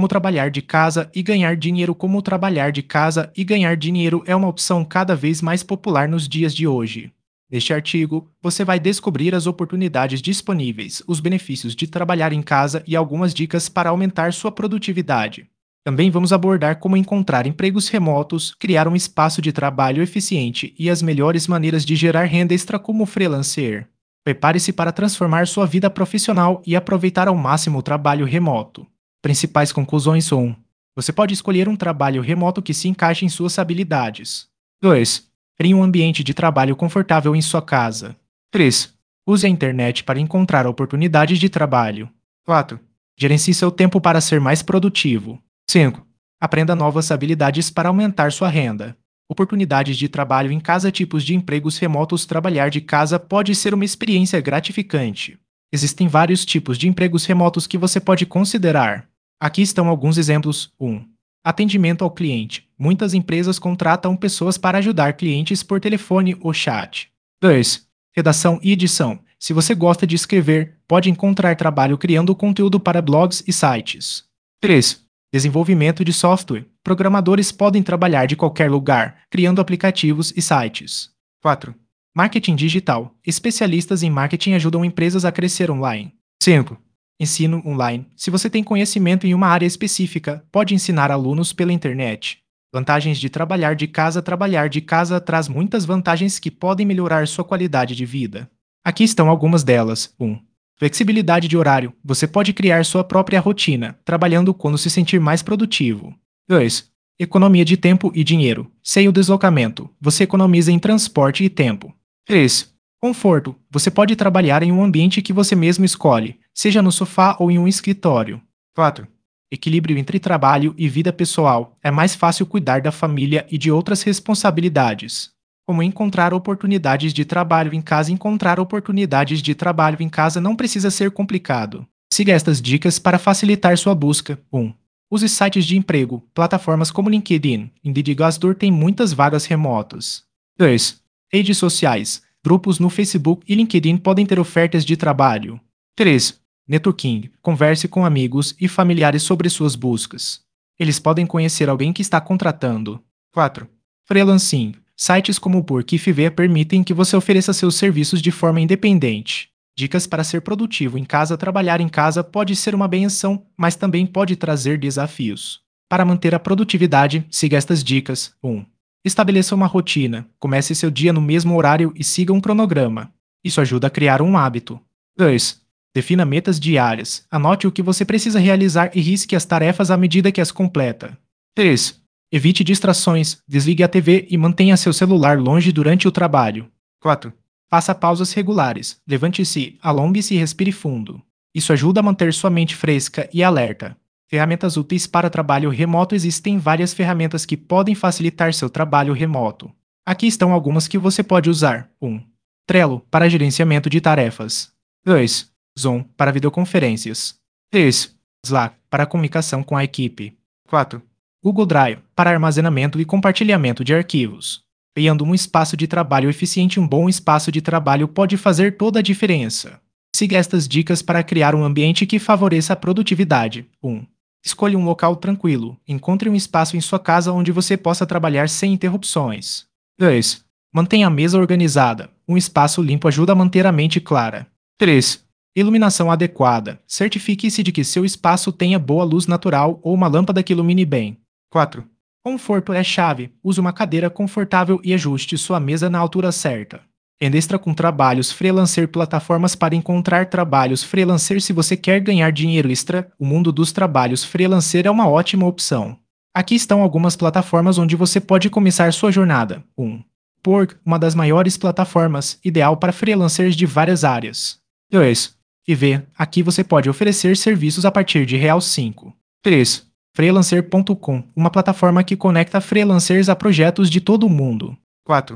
como trabalhar de casa e ganhar dinheiro. Como trabalhar de casa e ganhar dinheiro é uma opção cada vez mais popular nos dias de hoje. Neste artigo, você vai descobrir as oportunidades disponíveis, os benefícios de trabalhar em casa e algumas dicas para aumentar sua produtividade. Também vamos abordar como encontrar empregos remotos, criar um espaço de trabalho eficiente e as melhores maneiras de gerar renda extra como freelancer. Prepare-se para transformar sua vida profissional e aproveitar ao máximo o trabalho remoto. Principais conclusões são: você pode escolher um trabalho remoto que se encaixe em suas habilidades. 2. Crie um ambiente de trabalho confortável em sua casa. 3. Use a internet para encontrar oportunidades de trabalho. 4. Gerencie seu tempo para ser mais produtivo. 5. Aprenda novas habilidades para aumentar sua renda. Oportunidades de trabalho em casa. Tipos de empregos remotos. Trabalhar de casa pode ser uma experiência gratificante. Existem vários tipos de empregos remotos que você pode considerar. Aqui estão alguns exemplos. 1. Atendimento ao cliente. Muitas empresas contratam pessoas para ajudar clientes por telefone ou chat. 2. Redação e edição. Se você gosta de escrever, pode encontrar trabalho criando conteúdo para blogs e sites. 3. Desenvolvimento de software. Programadores podem trabalhar de qualquer lugar, criando aplicativos e sites. 4. Marketing digital. Especialistas em marketing ajudam empresas a crescer online. 5. Ensino online. Se você tem conhecimento em uma área específica, pode ensinar alunos pela internet. Vantagens de trabalhar de casa. Trabalhar de casa traz muitas vantagens que podem melhorar sua qualidade de vida. Aqui estão algumas delas. 1. Flexibilidade de horário. Você pode criar sua própria rotina, trabalhando quando se sentir mais produtivo. 2. Economia de tempo e dinheiro. Sem o deslocamento, você economiza em transporte e tempo. 3. Conforto. Você pode trabalhar em um ambiente que você mesmo escolhe, seja no sofá ou em um escritório. 4. Equilíbrio entre trabalho e vida pessoal. É mais fácil cuidar da família e de outras responsabilidades. Como encontrar oportunidades de trabalho em casa. Encontrar oportunidades de trabalho em casa não precisa ser complicado. Siga estas dicas para facilitar sua busca. 1. Use sites de emprego. Plataformas como LinkedIn, Indeed e Glassdoor têm muitas vagas remotas. 2. Redes sociais. Grupos no Facebook e LinkedIn podem ter ofertas de trabalho. 3. Networking. Converse com amigos e familiares sobre suas buscas. Eles podem conhecer alguém que está contratando. 4. Freelancing. Sites como o Upwork e Fiverr permitem que você ofereça seus serviços de forma independente. Dicas para ser produtivo em casa. Trabalhar em casa pode ser uma benção, mas também pode trazer desafios. Para manter a produtividade, siga estas dicas. 1. Estabeleça uma rotina. Comece seu dia no mesmo horário e siga um cronograma. Isso ajuda a criar um hábito. 2. Defina metas diárias. Anote o que você precisa realizar e risque as tarefas à medida que as completa. 3. Evite distrações. Desligue a TV e mantenha seu celular longe durante o trabalho. 4. Faça pausas regulares. Levante-se, alongue-se e respire fundo. Isso ajuda a manter sua mente fresca e alerta. Ferramentas úteis para trabalho remoto. Existem várias ferramentas que podem facilitar seu trabalho remoto. Aqui estão algumas que você pode usar. 1. Trello, para gerenciamento de tarefas. 2. Zoom, para videoconferências. 3. Slack, para comunicação com a equipe. 4. Google Drive, para armazenamento e compartilhamento de arquivos. Criando um espaço de trabalho eficiente. Um bom espaço de trabalho pode fazer toda a diferença. Siga estas dicas para criar um ambiente que favoreça a produtividade. 1. Escolha um local tranquilo. Encontre um espaço em sua casa onde você possa trabalhar sem interrupções. 2. Mantenha a mesa organizada. Um espaço limpo ajuda a manter a mente clara. 3. Iluminação adequada. Certifique-se de que seu espaço tenha boa luz natural ou uma lâmpada que ilumine bem. 4. Conforto é chave. Use uma cadeira confortável e ajuste sua mesa na altura certa. Renda extra com trabalhos freelancer. Plataformas para encontrar trabalhos freelancer. Se você quer ganhar dinheiro extra, o mundo dos trabalhos freelancer é uma ótima opção. Aqui estão algumas plataformas onde você pode começar sua jornada. 1. Upwork, uma das maiores plataformas, ideal para freelancers de várias áreas. 2. Fiverr, aqui você pode oferecer serviços a partir de R$5. 3. Freelancer.com, uma plataforma que conecta freelancers a projetos de todo o mundo. 4.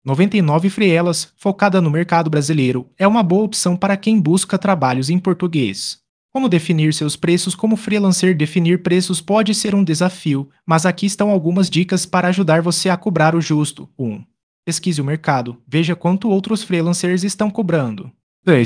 99 Freelas, focada no mercado brasileiro, é uma boa opção para quem busca trabalhos em português. Como definir seus preços? Como freelancer, definir preços pode ser um desafio, mas aqui estão algumas dicas para ajudar você a cobrar o justo. 1. Pesquise o mercado, veja quanto outros freelancers estão cobrando. 2.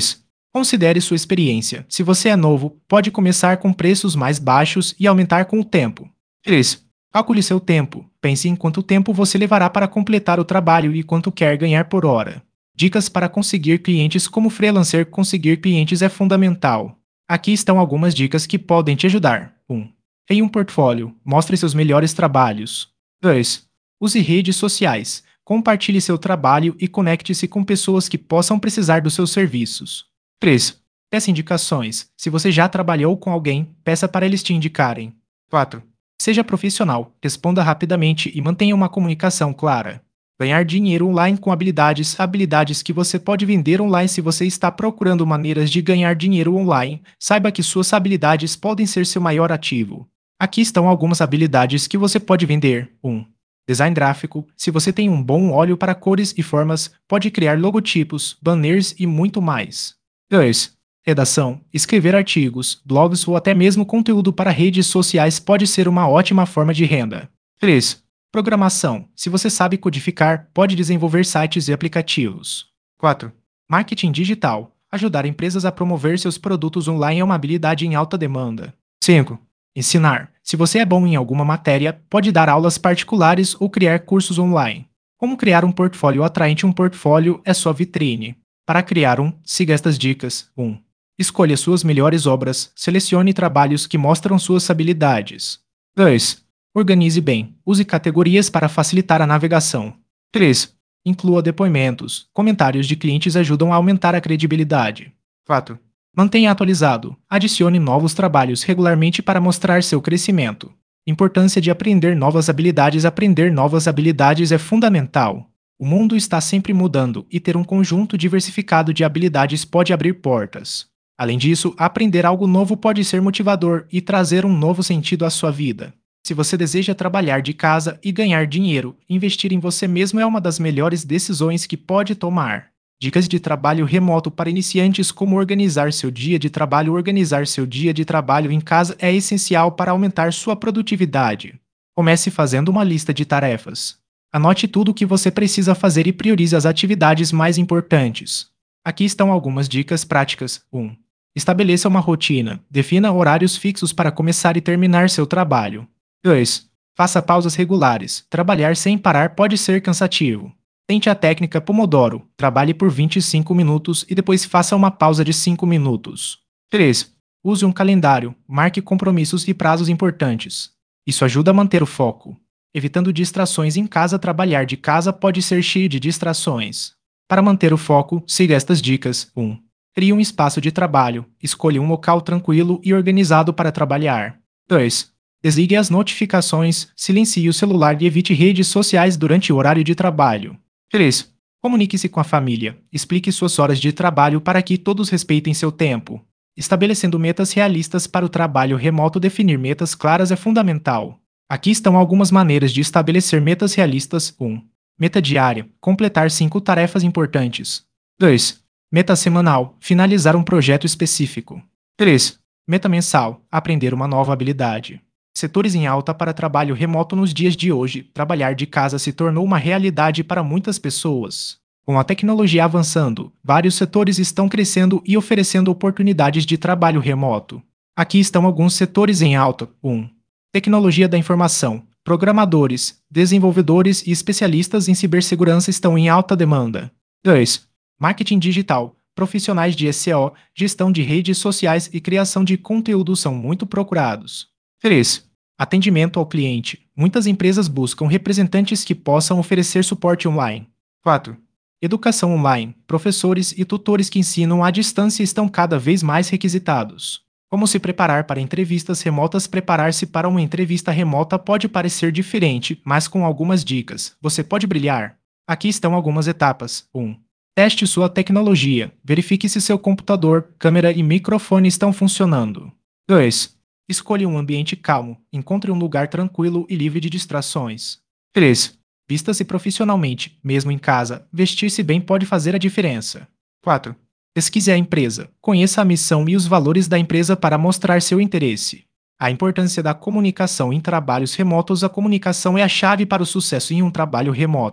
Considere sua experiência. Se você é novo, pode começar com preços mais baixos e aumentar com o tempo. 3. Calcule seu tempo. Pense em quanto tempo você levará para completar o trabalho e quanto quer ganhar por hora. Dicas para conseguir clientes. Como freelancer, conseguir clientes é fundamental. Aqui estão algumas dicas que podem te ajudar. 1. Em um portfólio, mostre seus melhores trabalhos. 2. Use redes sociais. Compartilhe seu trabalho e conecte-se com pessoas que possam precisar dos seus serviços. 3. Peça indicações. Se você já trabalhou com alguém, peça para eles te indicarem. 4. Seja profissional, responda rapidamente e mantenha uma comunicação clara. Ganhar dinheiro online com habilidades que você pode vender online. Se você está procurando maneiras de ganhar dinheiro online, saiba que suas habilidades podem ser seu maior ativo. Aqui estão algumas habilidades que você pode vender. 1. Design gráfico. Se você tem um bom olho para cores e formas, pode criar logotipos, banners e muito mais. 2. Redação. Escrever artigos, blogs ou até mesmo conteúdo para redes sociais pode ser uma ótima forma de renda. 3. Programação. Se você sabe codificar, pode desenvolver sites e aplicativos. 4. Marketing digital. Ajudar empresas a promover seus produtos online é uma habilidade em alta demanda. 5. Ensinar. Se você é bom em alguma matéria, pode dar aulas particulares ou criar cursos online. Como criar um portfólio atraente? Um portfólio é sua vitrine. Para criar siga estas dicas. 1. Escolha suas melhores obras. Selecione trabalhos que mostram suas habilidades. 2. Organize bem. Use categorias para facilitar a navegação. 3. Inclua depoimentos. Comentários de clientes ajudam a aumentar a credibilidade. 4. Mantenha atualizado. Adicione novos trabalhos regularmente para mostrar seu crescimento. Importância de aprender novas habilidades. Aprender novas habilidades é fundamental. O mundo está sempre mudando e ter um conjunto diversificado de habilidades pode abrir portas. Além disso, aprender algo novo pode ser motivador e trazer um novo sentido à sua vida. Se você deseja trabalhar de casa e ganhar dinheiro, investir em você mesmo é uma das melhores decisões que pode tomar. Dicas de trabalho remoto para iniciantes. Como organizar seu dia de trabalho. Organizar seu dia de trabalho em casa é essencial para aumentar sua produtividade. Comece fazendo uma lista de tarefas. Anote tudo o que você precisa fazer e priorize as atividades mais importantes. Aqui estão algumas dicas práticas. 1. Estabeleça uma rotina. Defina horários fixos para começar e terminar seu trabalho. 2. Faça pausas regulares. Trabalhar sem parar pode ser cansativo. Tente a técnica Pomodoro. Trabalhe por 25 minutos e depois faça uma pausa de 5 minutos. 3. Use um calendário. Marque compromissos e prazos importantes. Isso ajuda a manter o foco. Evitando distrações em casa. Trabalhar de casa pode ser cheio de distrações. Para manter o foco, siga estas dicas. 1. Crie um espaço de trabalho. Escolha um local tranquilo e organizado para trabalhar. 2. Desligue as notificações, silencie o celular e evite redes sociais durante o horário de trabalho. 3. Comunique-se com a família. Explique suas horas de trabalho para que todos respeitem seu tempo. Estabelecendo metas realistas para o trabalho remoto. Definir metas claras é fundamental. Aqui estão algumas maneiras de estabelecer metas realistas. 1. Meta diária. Completar 5 tarefas importantes. 2. Meta semanal. Finalizar um projeto específico. 3. Meta mensal. Aprender uma nova habilidade. Setores em alta para trabalho remoto. Nos dias de hoje, trabalhar de casa se tornou uma realidade para muitas pessoas. Com a tecnologia avançando, vários setores estão crescendo e oferecendo oportunidades de trabalho remoto. Aqui estão alguns setores em alta. 1. Tecnologia da informação. Programadores, desenvolvedores e especialistas em cibersegurança estão em alta demanda. 2. Marketing digital. Profissionais de SEO, gestão de redes sociais e criação de conteúdo são muito procurados. 3. Atendimento ao cliente. Muitas empresas buscam representantes que possam oferecer suporte online. 4. Educação online. Professores e tutores que ensinam à distância estão cada vez mais requisitados. Como se preparar para entrevistas remotas? Preparar-se para uma entrevista remota pode parecer diferente, mas com algumas dicas, você pode brilhar. Aqui estão algumas etapas. 1. Teste sua tecnologia. Verifique se seu computador, câmera e microfone estão funcionando. 2. Escolha um ambiente calmo. Encontre um lugar tranquilo e livre de distrações. 3. Vista-se profissionalmente, mesmo em casa. Vestir-se bem pode fazer a diferença. 4. Pesquise a empresa. Conheça a missão e os valores da empresa para mostrar seu interesse. A importância da comunicação em trabalhos remotos. A comunicação é a chave para o sucesso em um trabalho remoto.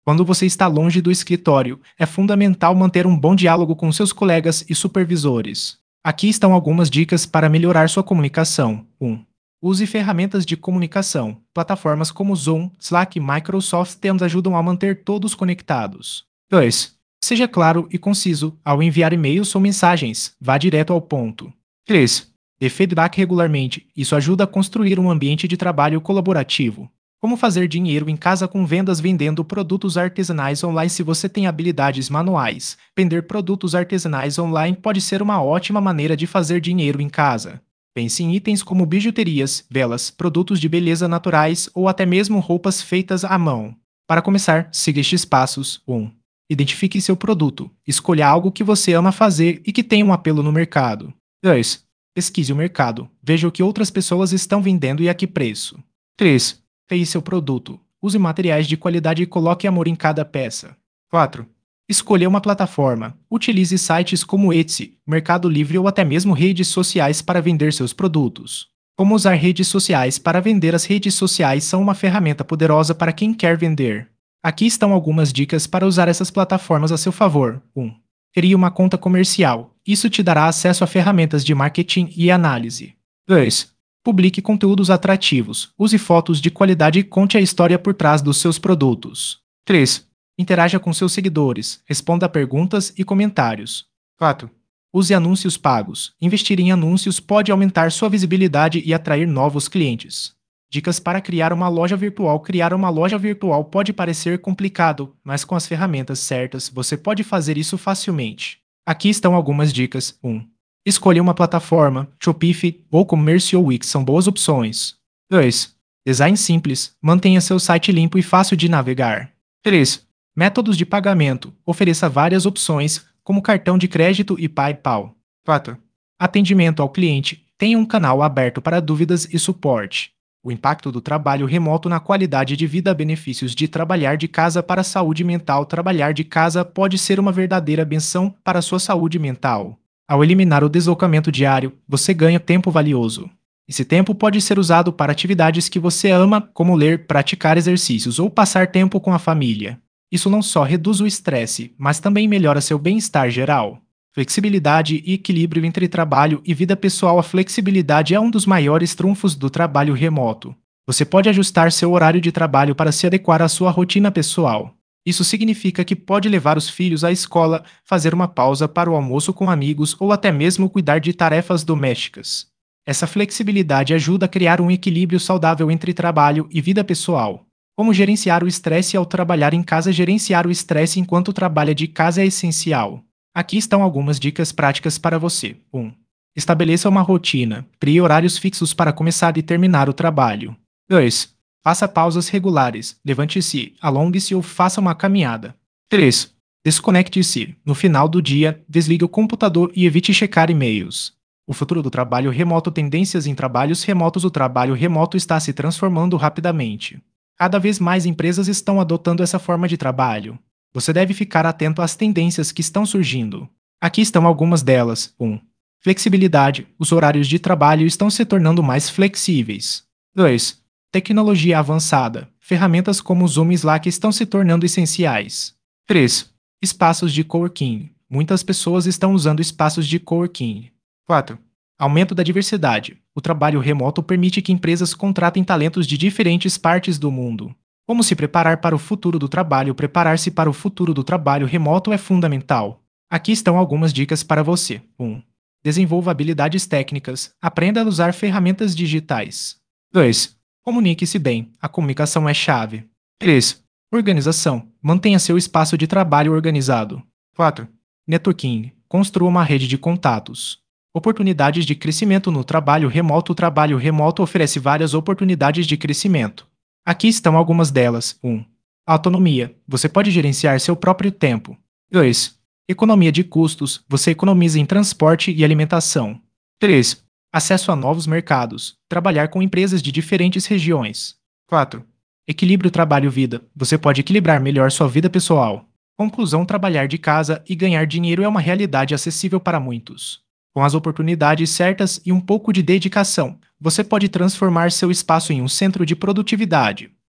Quando você está longe do escritório, é fundamental manter um bom diálogo com seus colegas e supervisores. Aqui estão algumas dicas para melhorar sua comunicação. 1. Use ferramentas de comunicação. Plataformas como Zoom, Slack e Microsoft Teams ajudam a manter todos conectados. 2. Seja claro e conciso ao enviar e-mails ou mensagens. Vá direto ao ponto. 3. Dê feedback regularmente. Isso ajuda a construir um ambiente de trabalho colaborativo. Como fazer dinheiro em casa com vendas vendendo produtos artesanais online? Se você tem habilidades manuais, vender produtos artesanais online pode ser uma ótima maneira de fazer dinheiro em casa. Pense em itens como bijuterias, velas, produtos de beleza naturais ou até mesmo roupas feitas à mão. Para começar, siga estes passos. 1. Identifique seu produto. Escolha algo que você ama fazer e que tenha um apelo no mercado. 2. Pesquise o mercado. Veja o que outras pessoas estão vendendo e a que preço. 3. Feie seu produto. Use materiais de qualidade e coloque amor em cada peça. 4. Escolha uma plataforma. Utilize sites como Etsy, Mercado Livre ou até mesmo redes sociais para vender seus produtos. Como usar redes sociais para vender? As redes sociais são uma ferramenta poderosa para quem quer vender. Aqui estão algumas dicas para usar essas plataformas a seu favor. 1. Crie uma conta comercial. Isso te dará acesso a ferramentas de marketing e análise. 2. Publique conteúdos atrativos. Use fotos de qualidade e conte a história por trás dos seus produtos. 3. Interaja com seus seguidores. Responda a perguntas e comentários. 4. Use anúncios pagos. Investir em anúncios pode aumentar sua visibilidade e atrair novos clientes. Dicas para criar uma loja virtual. Criar uma loja virtual pode parecer complicado, mas com as ferramentas certas você pode fazer isso facilmente. Aqui estão algumas dicas. 1. Escolha uma plataforma. Shopify ou Commerce ou Wix são boas opções. 2. Design simples. Mantenha seu site limpo e fácil de navegar. 3. Métodos de pagamento. Ofereça várias opções, como cartão de crédito e PayPal. 4. Atendimento ao cliente. Tenha um canal aberto para dúvidas e suporte. O impacto do trabalho remoto na qualidade de vida. Benefícios de trabalhar de casa para a saúde mental. Trabalhar de casa pode ser uma verdadeira benção para a sua saúde mental. Ao eliminar o deslocamento diário, você ganha tempo valioso. Esse tempo pode ser usado para atividades que você ama, como ler, praticar exercícios ou passar tempo com a família. Isso não só reduz o estresse, mas também melhora seu bem-estar geral. Flexibilidade e equilíbrio entre trabalho e vida pessoal. A flexibilidade é um dos maiores trunfos do trabalho remoto. Você pode ajustar seu horário de trabalho para se adequar à sua rotina pessoal. Isso significa que pode levar os filhos à escola, fazer uma pausa para o almoço com amigos ou até mesmo cuidar de tarefas domésticas. Essa flexibilidade ajuda a criar um equilíbrio saudável entre trabalho e vida pessoal. Como gerenciar o estresse ao trabalhar em casa? Gerenciar o estresse enquanto trabalha de casa é essencial. Aqui estão algumas dicas práticas para você. 1. Estabeleça uma rotina. Crie horários fixos para começar e terminar o trabalho. 2. Faça pausas regulares. Levante-se, alongue-se ou faça uma caminhada. 3. Desconecte-se. No final do dia, desligue o computador e evite checar e-mails. O futuro do trabalho remoto. Tendências em trabalhos remotos. O trabalho remoto está se transformando rapidamente. Cada vez mais empresas estão adotando essa forma de trabalho. Você deve ficar atento às tendências que estão surgindo. Aqui estão algumas delas. 1. Flexibilidade. Os horários de trabalho estão se tornando mais flexíveis. 2. Tecnologia avançada. Ferramentas como Zoom e Slack estão se tornando essenciais. 3. Espaços de coworking. Muitas pessoas estão usando espaços de coworking. 4. Aumento da diversidade. O trabalho remoto permite que empresas contratem talentos de diferentes partes do mundo. Como se preparar para o futuro do trabalho? Preparar-se para o futuro do trabalho remoto é fundamental. Aqui estão algumas dicas para você. 1. Desenvolva habilidades técnicas. Aprenda a usar ferramentas digitais. 2. Comunique-se bem. A comunicação é chave. 3. Organização. Mantenha seu espaço de trabalho organizado. 4. Networking. Construa uma rede de contatos. Oportunidades de crescimento no trabalho remoto. O trabalho remoto oferece várias oportunidades de crescimento. Aqui estão algumas delas. 1. Autonomia. Você pode gerenciar seu próprio tempo. 2. Economia de custos. Você economiza em transporte e alimentação. 3. Acesso a novos mercados. Trabalhar com empresas de diferentes regiões. 4. Equilíbrio trabalho-vida. Você pode equilibrar melhor sua vida pessoal. Conclusão: trabalhar de casa e ganhar dinheiro é uma realidade acessível para muitos. Com as oportunidades certas e um pouco de dedicação, você pode transformar seu espaço em um centro de produtividade.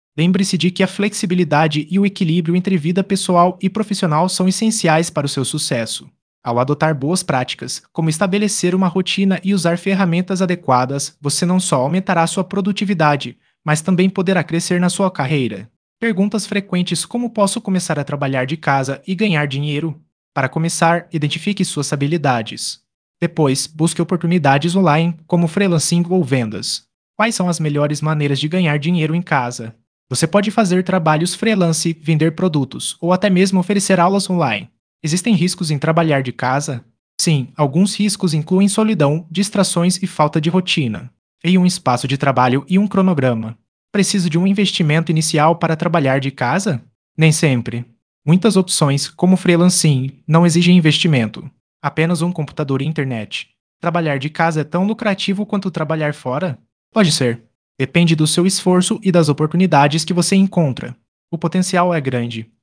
Lembre-se de que a flexibilidade e o equilíbrio entre vida pessoal e profissional são essenciais para o seu sucesso. Ao adotar boas práticas, como estabelecer uma rotina e usar ferramentas adequadas, você não só aumentará sua produtividade, mas também poderá crescer na sua carreira. Perguntas frequentes como posso começar a trabalhar de casa e ganhar dinheiro? Para começar, identifique suas habilidades. Depois, busque oportunidades online, como freelancing ou vendas. Quais são as melhores maneiras de ganhar dinheiro em casa? Você pode fazer trabalhos freelance, vender produtos ou até mesmo oferecer aulas online. Existem riscos em trabalhar de casa? Sim, alguns riscos incluem solidão, distrações e falta de rotina. Em um espaço de trabalho e um cronograma. Preciso de um investimento inicial para trabalhar de casa? Nem sempre. Muitas opções, como freelancing, não exigem investimento. Apenas um computador e internet. Trabalhar de casa é tão lucrativo quanto trabalhar fora? Pode ser. Depende do seu esforço e das oportunidades que você encontra. O potencial é grande,